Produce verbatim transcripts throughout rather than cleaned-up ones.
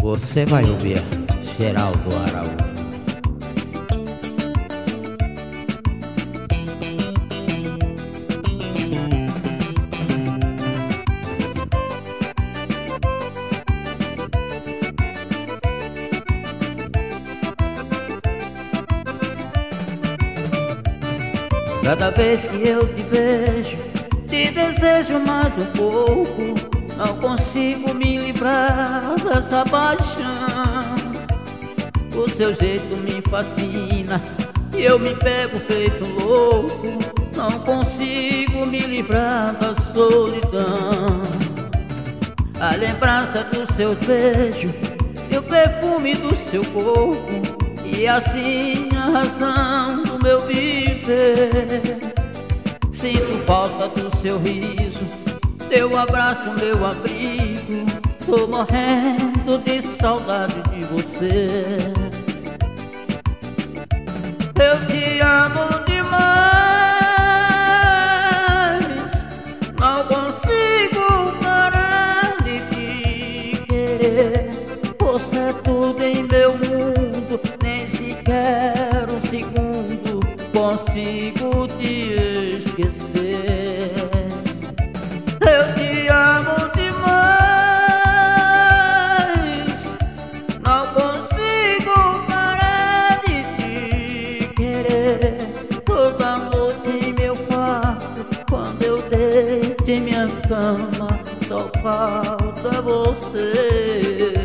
Você vai ouvir Geraldo Araújo. Cada vez que eu te vejo, te desejo mais um pouco. Não consigo me livrar dessa paixão. O seu jeito me fascina e eu me pego feito louco. Não consigo me livrar da solidão. A lembrança do seu beijo e o perfume do seu corpo, e assim a razão do meu viver. Sinto falta do seu riso, teu abraço, meu abrigo. Tô morrendo de saudade de você. Eu te amo demais, não consigo parar de te querer. Você é tudo em meu mundo, nem sequer um segundo consigo te esquecer. Eu te amo demais, não consigo parar de te querer. Toda noite em meu quarto, quando eu deito em minha cama, só falta você.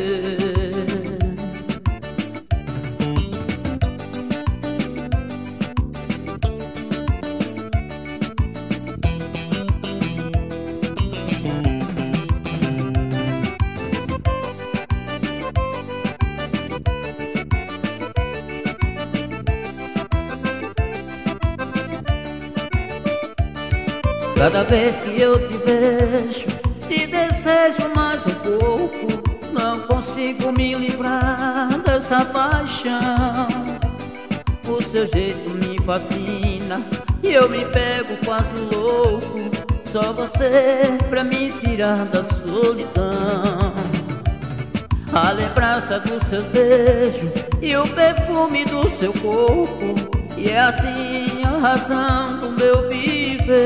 Cada vez que eu te vejo, te desejo mais um pouco. Não consigo me livrar dessa paixão. O seu jeito me fascina e eu me pego quase louco. Só você pra me tirar da solidão. A lembrança do seu beijo e o perfume do seu corpo, e é assim a razão do meu viver.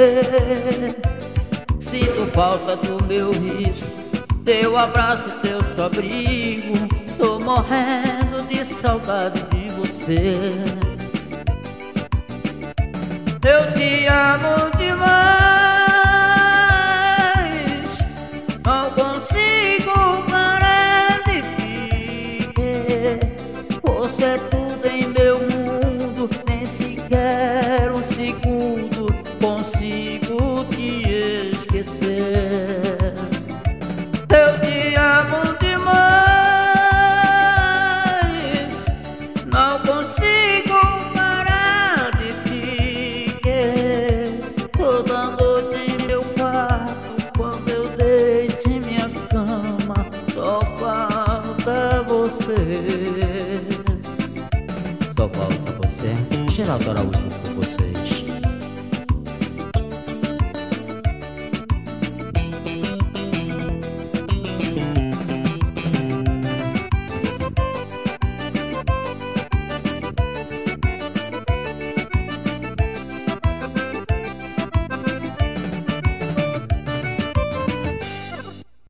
Sinto falta do meu riso, teu abraço, teu abrigo. Tô morrendo de saudade de você. Eu te amo demais,